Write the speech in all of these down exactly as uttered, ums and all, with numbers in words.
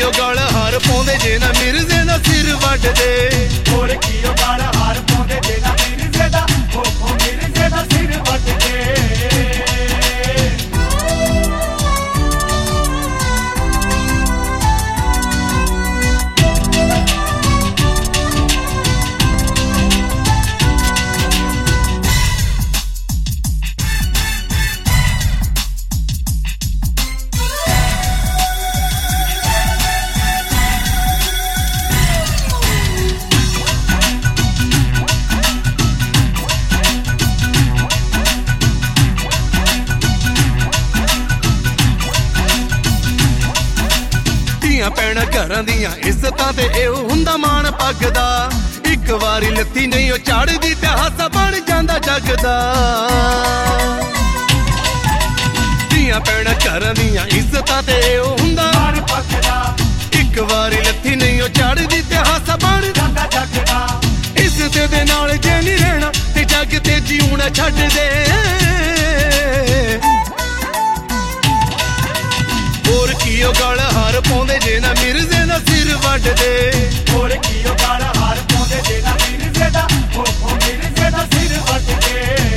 ਕੀ ਉਹ ਗਲ ਹਾਰ ਪਾਉਂਦੇ ਜੇ ਨਾ ਮਿਰਜ਼ੇ ਦਾ ਸਿਰ ਵੱਢਦੇ ਹੋਰ ਕੀ ਉਹ ਗਲ ਹਾਰ ਪਾਉਂਦੇ ਜੇ ਨਾ ਮਿਰਜ਼ੇ ਦਾ ਹੋ ਹੋ ਮਿਰਜ਼ੇ ਦਾ ਸਿਰ ਵੱਢਦੇ ਪੈਣਾ ਘਰਾਂ ਦੀਆਂ ਇੱਜ਼ਤਾਂ ਤੇ ਇਹ ਹੁੰਦਾ ਮਾਣ ਪੱਗ ਦਾ ਇੱਕ ਵਾਰੀ ਲੱਤੀ ਨਹੀਂ ਉਹ ਚੜਦੀ ਤੇ ਹਾਸਾ ਬਣ ਜਾਂਦਾ ਜੱਗ ਦਾ ਧੀਆਂ ਪੈਣਾ ਘਰਾਂ ਦੀਆਂ ਇੱਜ਼ਤਾਂ ਤੇ ਇਹ ਹੁੰਦਾ ਮਾਣ ਪੱਗ ਦਾ ਇੱਕ ਵਾਰੀ ਲੱਤੀ ਨਹੀਂ ਉਹ ਚੜਦੀ ਤੇ ਹਾਸਾ ਬਣ ਜਾਂਦਾ ਜੱਗ ਦਾ ਇੱਜ਼ਤ ਦੇ ਨਾਲ ਜੇ ਨਹੀਂ ਰਹਿਣਾ ਤੇ ਜੱਗ ਤੇ ਜਿਉਣਾ ਛੱਡ ਦੇ ਹੋਰ ਕੀ ਉਹ ਗਲ ਹਾਰ ਪਾਉਂਦੇ ਜੇ ਨਾ ਮਿਰਜ਼ੇ ਦਾ ਸਿਰ ਵੱਢਦੇ ਹੋਰ ਕੀ ਉਹ ਗਲ ਹਾਰ ਪਾਉਂਦੇ ਜੇ ਨਾ ਮਿਰਜ਼ੇ ਦਾ ਹੋ ਹੋ ਮਿਰਜ਼ੇ ਦਾ ਸਿਰ ਵੱਢਦੇ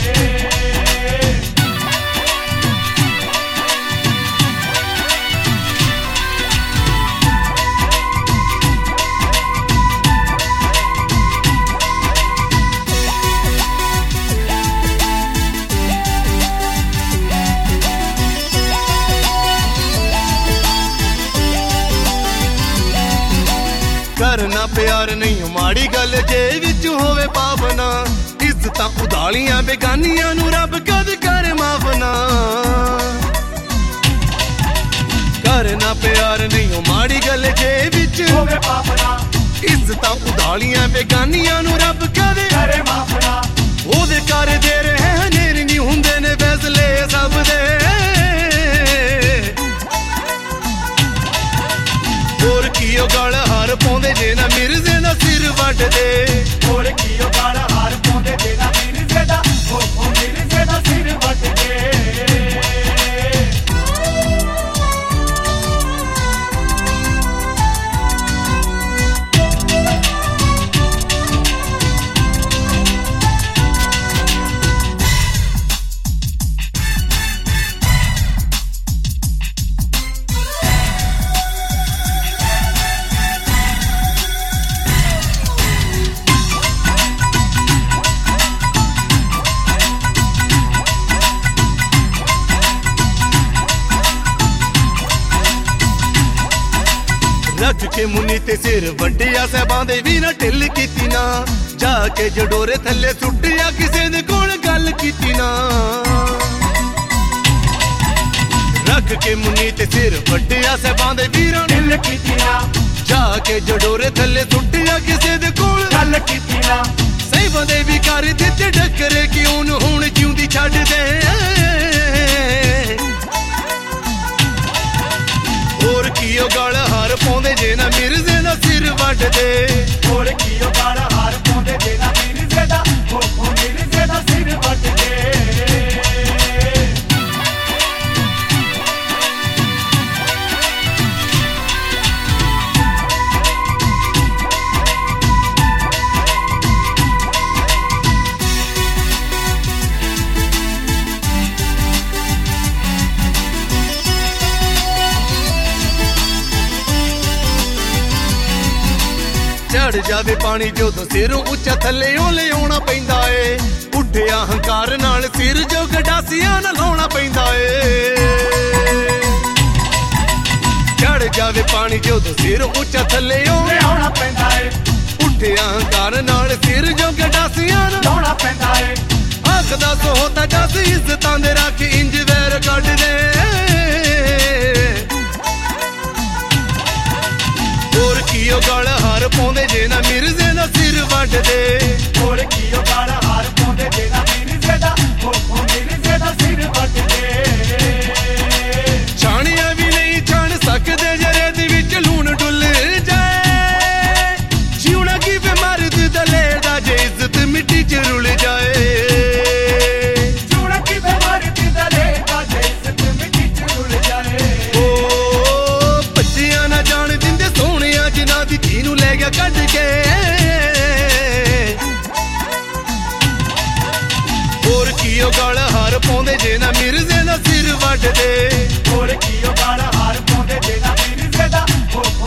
ਕਰਨਾ ਪਿਆਰ ਨਹੀਂ ਮਾੜੀ ਗੱਲ ਜੇ ਵਿੱਚ ਹੋਵੇ ਪਾਵਨਾ ਇੱਜ਼ਤਾਂ ਉਦਾਲੀਆਂ ਬੇਗਾਨੀਆਂ ਨੂੰ ਰੱਬ ਕਦ ਕਰ ਮਾਫ ਨਾ ਕਰਨਾ ਪਿਆਰ ਨਹੀਂ ਮਾੜੀ ਗੱਲ ਜੇ ਵਿੱਚ ਹੋਵੇ ਪਾਵਨਾ ਇੱਜ਼ਤਾਂ ਉਦਾਲੀਆਂ ਬੇਗਾਨੀਆਂ ਨੂੰ ਰੱਬ ਕਦ ਕਰੇ ਮਾਫ ਨਾ ਉਹਦੇ ਕਰ ਦੇ ਰਹੇ ਹਨੇਰ ਨਹੀਂ ਹੁੰਦੇ ਨੇ ਫੈਸਲੇ ਸਭ ਦੇ ਹੋਰ ਕੀ ਉਹ ਗਲ ਹਾਰ ਪਾਉਂਦੇ ਜੇ ਨਾ ਮਿਰਜ਼ੇ ਦਾ ਸਿਰ ਵੱਢਦੇ ਹੋਰ ਕੀ ਉਹ ਗਲ ਹਾਰ ਪਾਉਂਦੇ ਜੇ ਨਾ ਮਿਰਜ਼ੇ ਦਾ ਹੋ ਹੋ ਮਿਰਜ਼ੇ ਦਾ ਸਿਰ ਵੱਢਦੇ ਰੱਖ ਕੇ ਮੁੰਨੀ ਤੇ ਸਿਰ ਵੱਡਿਆ ਸਾਹਿਬਾਂ ਦੇ ਵੀ ਨਾ ਢਿੱਲ ਕੀਤੀ ਨਾ ਜਾ ਕੇ ਜਡੋਰੇ ਥੱਲੇ ਸੁੱਟਿਆ ਕਿਸੇ ਦੇ ਕੋਲ ਗੱਲ ਕੀਤੀ ਨਾ ਰੱਖ ਕੇ ਮੁੰਨੀ ਤੇ ਸਿਰ ਵੱਡਿਆ ਸਾਹਿਬਾਂ ਦੇ ਵੀਰਾਂ ਢਿੱਲ ਕੀਤੀ ਨਾ ਜਾ ਕੇ ਜਡੋਰੇ ਥੱਲੇ ਸੁੱਟਿਆ ਕਿਸੇ ਦੇ ਕੋਲ ਗੱਲ ਕੀਤੀ ਨਾ ਸਾਹਿਬਾਂ ਦੇ ਵੀ ਕਰ ਦਿੱਤੇ ਡੱਕਰੇ ਕਿਉਂ ਨੂੰ ਹੁਣ ਜਿਉਂਦੀ ਛੱਡ ਦੇ ਹੋਰ ਕੀ ਉਹ ਗਲ ਹਾਰ ਪਾਉਂਦੇ ਜੇ ਨਾ ਮਿਰਜ਼ੇ ਦਾ ਸਿਰ ਵੱਢਦੇ ਹੋਰ ਕੀ ਉਹ ਗਲ ਹਾਰ ਪਾਉਂਦੇ ਜੇ ਨਾ ਮਿਰਜ਼ੇ ਦਾ ਹੋ ਹੋ ਮਿਰਜ਼ੇ ਦਾ ਸਿਰ ਵੱਢਦੇ ਚੜ ਜਾਵੇ ਪਾਣੀ ਜਦੋਂ ਸਿਰੋਂ ਉੱਚਾ ਥੱਲੇ ਉਹ ਲਿਆਉਣਾ ਪੈਂਦਾ ਏ ਉੱਠਿਆ ਹੰਕਾਰ ਨਾਲ ਸਿਰ ਜੋ ਗਡਾਸੀਆਂ ਨਾਲ ਲਾਉਣਾ ਪੈਂਦਾ ਏ ਚੜ ਜਾਵੇ ਪਾਣੀ ਜਦੋਂ ਸਿਰੋਂ ਉੱਚਾ ਥੱਲੇ ਉਹ ਲਿਆਉਣਾ ਪੈਂਦਾ ਏ ਉੱਠਿਆ ਹੰਕਾਰ ਨਾਲ ਸਿਰ ਜੋ ਗਡਾਸੀਆਂ ਨਾਲ ਲਾਉਣਾ ਪੈਂਦਾ ਏ ਹੱਕ ਦਾ ਸੋਹਤਾ ਜਸ ਇੱਜ਼ਤਾਂ ਦੇ ਰੱਖ ਇੰਜ ਵੈਰ ਕੱਢ ਦੇ ਹੋਰ ਕੀ ਉਹ ਗਲ ਹਾਰ ਪਾਉਂਦੇ ਜੇ ਨਾ ਮਿਰਜ਼ੇ ਦਾ ਸਿਰ ਵੱਢਦੇ ਹੋਰ ਕੀ ਉਹ ਗਲ ਹਾਰ ਪਾਉਂਦੇ ਜੇ ਨਾ ਮਿਰਜ਼ੇ ਦਾ ਹੋ ਹੋ ਮਿਰਜ਼ੇ ਦਾ ਸਿਰ ਵੱਢਦੇ ਛਾਣਿਆ ਵੀ ਨਹੀਂ ਛਾਣ ਸਕਦੇ ਜਰੇ ਦੇ ਵਿੱਚ ਲੂਣ ਡੁੱਲ ਜਾਏ ਜਿਉਣਾ ਕੀ ਬਿਮਾਰਤ ਦਲੇ ਦਾ ਜੇ ਇੱਜ਼ਤ ਮਿੱਟੀ ਚ ਰੁਲ ਜਾਏ ਜਿਉਣਾ ਕੀ ਬਿਮਾਰਤ ਦਲੇ ਦਾ ਜੇ ਇੱਜ਼ਤ ਮਿੱਟੀ ਚ ਰੁਲ ਜਾਏ ਓ ਬੱਚਿਆਂ ਨਾ ਜਾਣ ਦਿੰਦੇ ढोलकीओ गल हार पाउंदे जे ना मिर्जे दा सिर वड्डदे ढोलकीओ गल हार पाउंदे जे ना मिर्जे दा